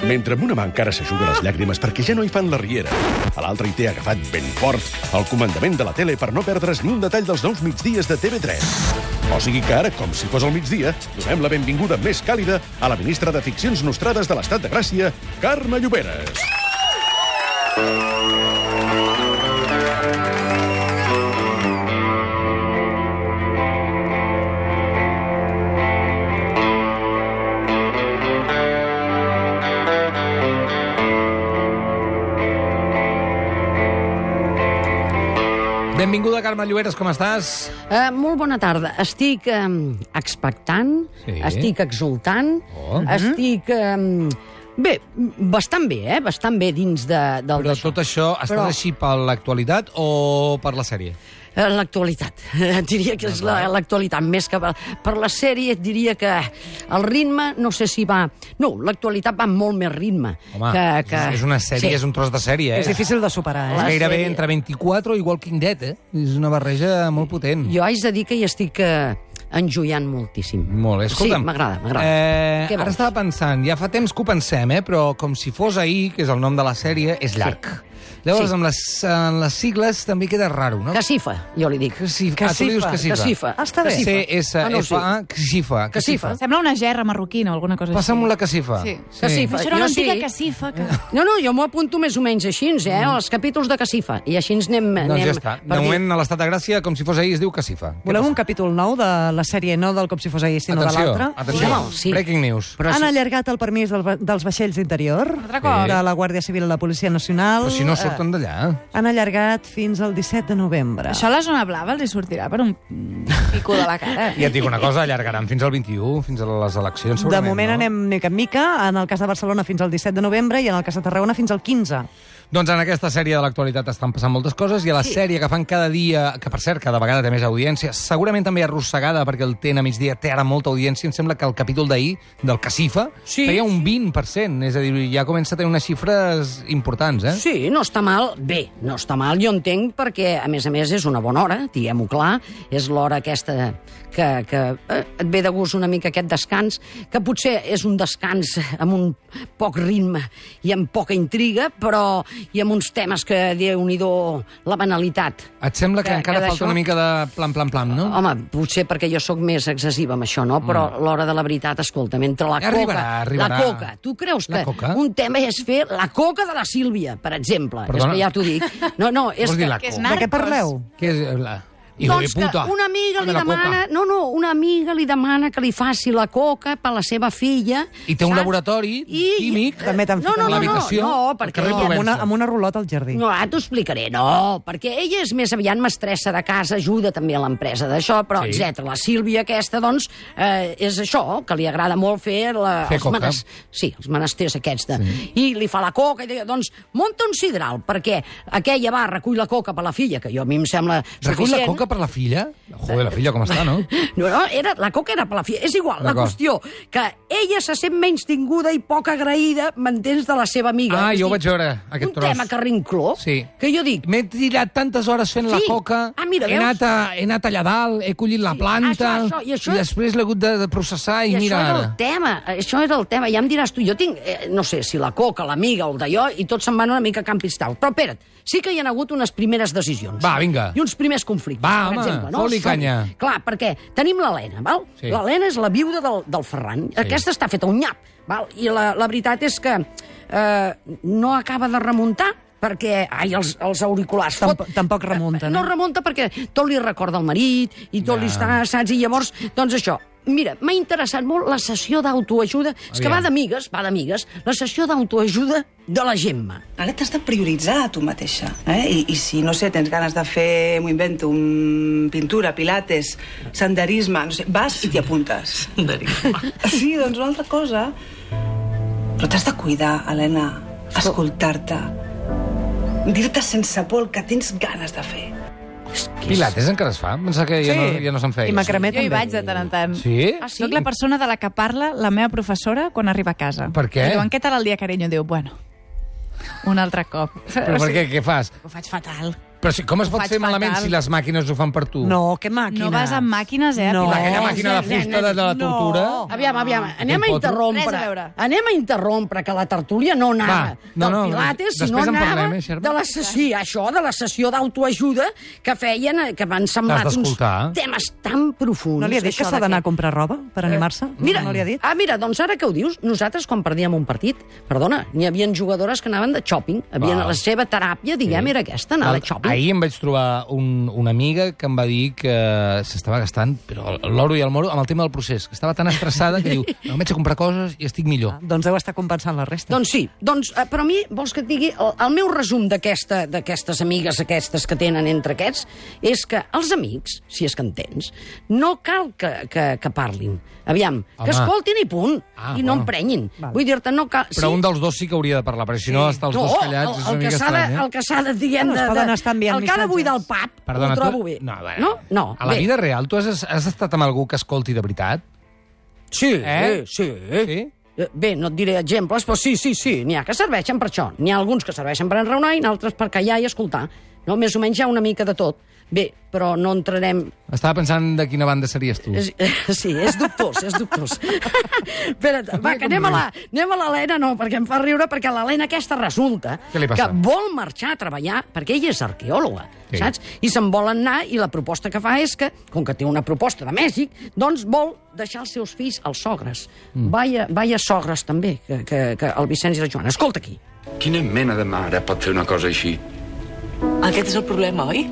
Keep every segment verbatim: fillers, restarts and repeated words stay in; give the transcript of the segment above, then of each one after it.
Mentre amb una mà encara s'ajuda les llàgrimes perquè ja no hi fan la riera, a l'altra hi té agafat ben fort el comandament de la tele per no perdre's ni un detall dels nous migdies de T V tres. O sigui que ara, com si fos el migdia, donem la benvinguda més càlida a la ministra de Ficcions Nostrades de l'Estat de Gràcia, Carme Lloberes. Benvinguda, Carme Lloberes, com estàs? Uh, molt bona tarda. Estic um, expectant, Sí. estic exultant, Oh. estic... Um, bé, bastant bé, eh? Bastant bé dins de, del Però d'això. tot això, estàs Però- així per l'actualitat o per la sèrie? Eh, L'actualitat. Et diria que és la- l'actualitat. Més que per, per la sèrie, et diria que el ritme, no sé si va... No, l'actualitat va amb molt més ritme. Home, que, que... és una sèrie, Sí. és un tros de sèrie, eh? És difícil de superar, És eh? La gairebé sèrie- entre vint-i-quatre i Walking Dead, eh? És una barreja molt potent. Jo haig de dir que hi estic eh, enjoiant moltíssim. Molt bé, escolta'm. Sí, m'agrada, m'agrada. Eh, Què ara vols? estava pensant, ja fa temps que ho pensem, eh? Però com si fos ahir, que és el nom de la sèrie, és llarg. Llavors, Sí. amb les, amb les sigles també queda raro, no? Casifa, jo li dic. Casifa. Ah, tu li dius Casifa. Casifa. Ah, està bé. C S Ah, no, F A, Casifa. Casifa. Sembla una gerra marroquina o alguna cosa Passa'm així. la Casifa. Sí. Casifa. Això era Jo una antiga sí. casifa. Que... No, no, jo m'ho apunto més o menys així, eh? Els capítols de Casifa. I així ens anem... Doncs anem ja està. per De dir- moment, a l'Estat de Gràcia, com si fos ahir, es diu Casifa. Què Voleu passa? un capítol nou de la sèrie, no del Com si fos ahir, sinó Atenció, de l'altre? atenció. Podem, sí. Breaking news. Però Han sí. allargat el permís del, va- dels vaixells d'interior, Altre cop. de la Guàrdia Civil i la Policia Nacional. Però si no Eh, surten d'allà. Han allargat fins al disset de novembre. Això a la zona blava els hi sortirà per un pico de la cara. I et dic una cosa, allargaran fins al vint-i-u, fins a les eleccions, De segurament, moment no? anem mica en mica, en el cas de Barcelona fins al disset de novembre i en el cas de Tarragona fins al quinze. Doncs en aquesta sèrie de l'actualitat estan passant moltes coses i a la sí. sèrie que fan cada dia, que per cert cada vegada té més audiència, segurament també arrossegada perquè el T N a migdia té ara molta audiència, em sembla que el capítol d'ahir del Casifa Sí. feia un vint per cent, és a dir, ja comença a tenir unes xifres importants, eh? Sí, no està mal. Bé, no està mal, jo entenc, perquè, a més a més, és una bona hora, diguem-ho clar. És l'hora aquesta que, que eh, et ve de gust una mica aquest descans, que potser és un descans amb un poc ritme i amb poca intriga, però i amb uns temes que, Déu-n'hi-do, la banalitat. Et sembla que, Que- encara que falta d'això- una mica de plan, plan, plan, no? Home, potser perquè jo sóc més excessiva amb això, no? Però mm. l'hora de la veritat, escolta'm, entre la Arribarà, coca... arribarà. La coca. Tu creus La que coca? un tema és fer la coca de la Sílvia, per exemple? Perdona? És que ja t'ho dic. No, no, és Vols dir que... la Que és coca? De què narcos. parleu? Què és la... Hijo Doncs de puta. que una amiga li Dame la coca. demana... No, no, una amiga li demana que li faci la coca per la seva filla. I té un saps? laboratori químic També t'han no, ficat no, a no, l'habitació no, no, al perquè carrer no, Provença. Amb una, amb una rulota al jardí. no, ara t'ho explicaré. No, perquè ella és més aviat mestressa de casa, ajuda també a l'empresa d'això, però, Sí. sí. etcètera. La Sílvia aquesta, doncs, eh, és això, que li agrada molt fer, la, Fer els, coca. menes, sí, els menesters aquests. De, sí. I li fa la coca i diu, doncs, munta un sidral, perquè aquella va, recull la coca per la filla, que jo a mi em sembla Recull la suficient. coca per la filla? Joder, la filla com està, no? No, no, era, la coca era per la filla. És igual, la D'acord. qüestió que ella se sent menys tinguda i poc agraïda, m'entens, de la seva amiga. Ah, És jo ho dir, vaig veure, aquest un tros. tema carrincló, Sí. que jo dic, M'he tirat tantes hores fent la Sí. coca, Ah, mira, he, veus? anat a, he anat allà dalt, he collit la Sí, planta, això, això, i això- i després l'he hagut de, de processar, i, i mira això era ara. el tema, això era el tema, ja em diràs tu, jo tinc, eh, no sé, si la coca, l'amiga o el d'allò, i tots se'n van una mica a Campistau. Però espera't, sí que hi ha hagut unes primeres decisions. Va, vinga. I uns primers conflictes, Va, per home, exemple. No? fot-li Som- canya. Clar, perquè tenim l'Helena, val? Sí. L'Helena és la viuda del, del Ferran. Sí. Aquesta està feta un nyap, val? I la, la veritat és que eh, no acaba de remuntar, perquè, ai, els, els auriculars... Tamp tampoc remunta, No no? remunta perquè tot li recorda el marit i tot Ja. li està, saps? I llavors, doncs això, mira, m'ha interessat molt la sessió d'autoajuda. És que Aviam. va d'amigues, va d'amigues, la sessió d'autoajuda de la Gemma. Ara t'has de prioritzar a tu mateixa. Eh? I, I si, no sé, tens ganes de fer, m'ho invento, un pintura, pilates, senderisme, no sé, vas i t'hi apuntes. Senderisme. Sí, doncs una altra cosa. Però t'has de cuidar, Helena, escoltar-te, dir-te sense por el que tens ganes de fer. Pilates encara es fa? Pensa que ja, Sí. no, ja no se'n feia. I macramé Jo hi també. vaig de tant en tant. Sí? Ah, sí? Soc la persona de la que parla la meva professora quan arriba a casa. Per què? Em diuen, què tal el dia, carinyo? Diu, bueno, un altre cop. Però per què? Què fas? Ho faig fatal. Però sí, com es Ho pot faig fer malament fatal. si les màquines ho fan per tu? No, què màquines? No vas amb màquines, eh? a No. Pilates. Aquella màquina de fusta de, de la tortura... No. Aviam, aviam, anem a potro? interrompre. Res a veure. Anem a interrompre que la tertúlia no anava Va, no, del no, Pilates, sinó després en anava parlem, eh, Xerba? de la sessió, això, de la sessió d'autoajuda que feien, eh, que van semblar T'has uns d'escoltar. temes tan profuns. No li ha dit que això s'ha de d'anar a comprar roba per animar-se? Mira, no li ha dit? ah, mira, doncs ara que ho dius, nosaltres quan perdíem un partit, perdona, n'hi havia jugadores que anaven de shopping, havien, Va. la seva teràpia, diguem, Sí. era aquesta, anar de shopping. Ahir em vaig trobar un, una amiga que em va dir que s'estava gastant però l'oro i el moro amb el tema del procés, que estava tan estressada que diu, no, vaig a comprar coses i estic millor. Doncs deu estar compensant la resta. Doncs sí, doncs, eh, però a mi, vols que et digui, el, el meu resum d'aquesta- d'aquestes amigues aquestes que tenen entre aquests és que els amics, si és que en tens, no cal que, que, que parlin. Aviam, Home. que escoltin i punt, Ah, i no bueno. emprenyin. Val. Vull dir-te, no cal... Però un dels dos sí que hauria de parlar, perquè si no, estar els no, dos callats el, és el, una que mica s'ha de, estrany, eh? el que s'ha de, diguem, Bueno, es de, poden de, estar enviant el que ha de missatges. buidar el pap, Perdona, ho trobo tu... bé. No, a veure, no? No, a la bé. vida real, tu has, has estat amb algú que escolti de veritat? Sí, Eh? sí. Sí? Eh, Bé, no et diré exemples, però sí, sí, sí, n'hi ha que serveixen per això. N'hi ha alguns que serveixen per enraonar i altres per callar i escoltar. No? Més o menys hi ha una mica de tot. Bé, però no entrarem... Estava pensant de quina banda series tu. És, sí, és dubtós, és dubtós. Espera't, va, que anem a la- anem a l'Helena, no, perquè em fa riure, perquè l'Helena aquesta resulta Què li passa? que vol marxar a treballar, perquè ella és arqueòloga, Sí. saps? I se'n volen anar, i la proposta que fa és que, com que té una proposta de Mèxic, doncs vol deixar els seus fills als sogres. Mm. Vaya, vaya sogres, també, que, que, que el Vicenç i la Joana. Escolta aquí. Quina mena de mare pot fer una cosa així? Aquest és el problema, oi?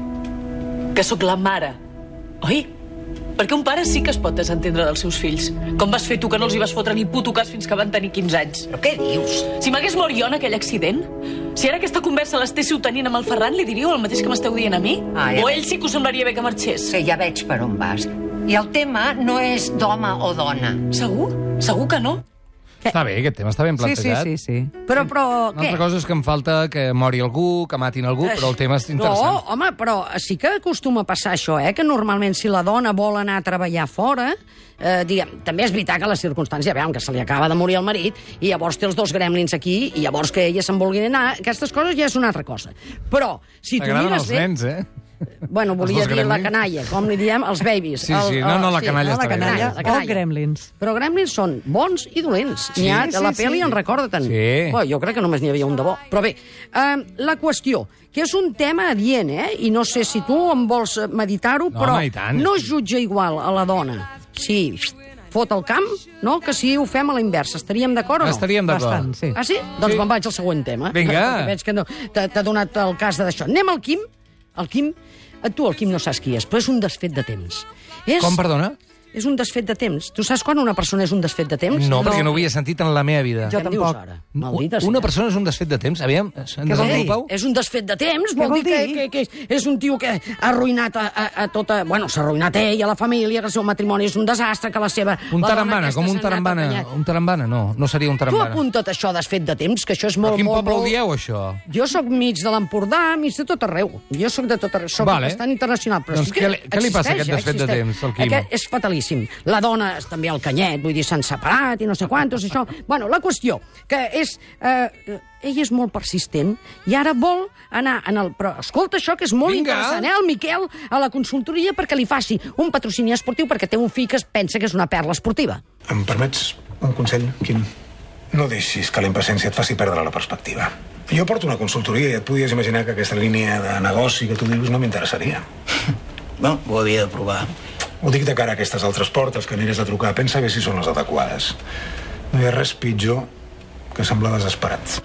Que sóc la mare, oi? Perquè un pare sí que es pot desentendre dels seus fills. Com vas fer tu, que no els hi vas fotre ni puto cas fins que van tenir quinze anys. Però què dius? Si m'hagués mort jo en aquell accident, si ara aquesta conversa l'estéssiu tenint amb el Ferran, li diríeu el mateix que m'esteu dient a mi? Ah, ja o veig. ell sí que us semblaria bé que marxés? Sí, ja veig per on vas. I el tema no és d'home o dona. Segur? Segur que no? Està bé, aquest tema està ben Sí, sí, plantejat. sí, sí. Però, però, Una què? altra cosa és que em falta que mori algú, que matin algú, però el tema és interessant. No, home, però sí que acostuma a passar això, eh? Que normalment si la dona vol anar a treballar fora, eh, diguem, també és veritat que la circumstància, veiem que se li acaba de morir el marit, i llavors té els dos gremlins aquí, i llavors que ella se'n vulgui anar, aquestes coses ja és una altra cosa. Però, si tu T'agraden mires els bé... nens, eh? Bueno, volia dos dir la gremlins? canalla, com li diem, els babies. Sí, sí, no, no, la canalla La està bé. canalla La o canalla. gremlins. Però gremlins són bons i dolents. N'hi ha, Sí, a la sí, pel·li sí. en recorda-te'n. Sí. Bueno, jo crec que només n'hi havia un de bo. Però bé, eh, la qüestió, que és un tema adient, eh? I no sé si tu en vols meditar-ho, No, però home, i tant. no es jutja igual a la dona. Sí, fot el camp, no? Que si ho fem a la inversa. Estaríem d'acord o no? Estaríem d'acord. Bastant, sí. Ah, sí? Doncs Sí. me'n vaig al següent tema. Vinga. Perquè veig que no, t'ha t'ha donat el cas d'això. Anem al Quim. El Quim, tu el Quim no saps qui és, però és un desfet de temps. És, Com, perdona? És un desfet de temps. Tu saps quan una persona és un desfet de temps? No, perquè no ho havia sentit en la meva vida. Què Jo em dius tampoc. ara? Maldita Una sigui. persona és un desfet de temps? Aviam, Què vol desenvolupeu? És un desfet de temps, vol, vol dir que, dir? que, que és un tio que ha arruïnat a, a, a tota... Bueno, s'ha arruïnat ell, a la família, que el seu matrimoni és un desastre, que la seva... Un la dona tarambana, aquesta com un s'ha anat tarambana. apanyant. Un tarambana, no, no seria un Tu tarambana. apunta't això, desfet de temps, que això és A molt, quin molt, poble ho molt... dieu, això? Jo sóc mig de l'Empordà, mig de tot arreu. Jo sóc de tot arreu, sóc Vale. bastant internacional. Però Doncs sí que què li- què li passa a aquest existeix, desfet de existeix. temps, al Quim? Aquest és fatalíssim. La dona és també al canyet, vull dir, s'han separat i no sé quantos, això. Bueno, la qüestió, que és... Eh, ell és molt persistent i ara vol anar en el... Però escolta això, que és molt Vinga. interessant, eh? El Miquel a la consultoria perquè li faci un patrocini esportiu perquè té un fill que es pensa que és una perla esportiva. Em permets un consell, Quim? No deixis que la impaciència et faci perdre la perspectiva. Jo porto una consultoria i et podies imaginar que aquesta línia de negoci que tu dius no m'interessaria. Bueno, ho havia de provar. Ho dic de cara a aquestes altres portes que aniràs a trucar. Pensa bé si són les adequades. No hi ha res pitjor que semblar desesperat.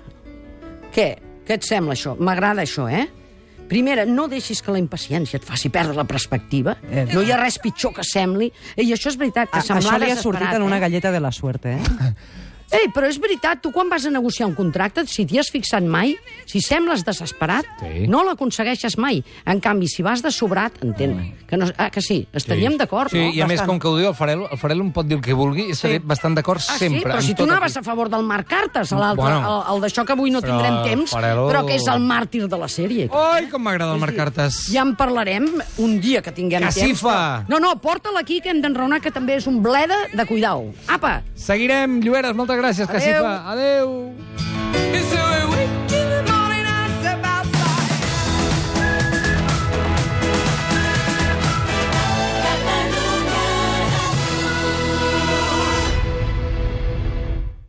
Què? Què et sembla això? M'agrada això, eh? Primera, no deixis que la impaciència et faci perdre la perspectiva. Eh. No hi ha res pitjor que sembli. I això és veritat, que A, semblar això li ha desesperat, sortit en una eh? galleta de la suerte, eh? Ei, però és veritat, tu quan vas a negociar un contracte, si t'hi has fixat mai, si sembles desesperat, Sí. no l'aconsegueixes mai. En canvi, si vas de sobrat, entén, que no, ah, que sí, estaríem d'acord, sí, no? i a més, Bastant. com que ho diu el Farelo, el Farelo em pot dir el que vulgui i estaré bastant d'acord Ah, sempre. sí? Però amb si tu tot anaves aquí. a favor del Marc Cartes, a l'altre, Bueno. el, el d'això que avui no Però tindrem temps, Farelo- però que és el màrtir de la sèrie. Ai, com m'agrada el Marc Cartes. Ja en parlarem un dia que tinguem Casifa! temps. No, no, porta-la aquí, que hem d'enraonar, que també és un bleda de cuidar-ho. Apa! Seguirem, Llueres, moltes gràcies, Adéu. Casifa. Adéu.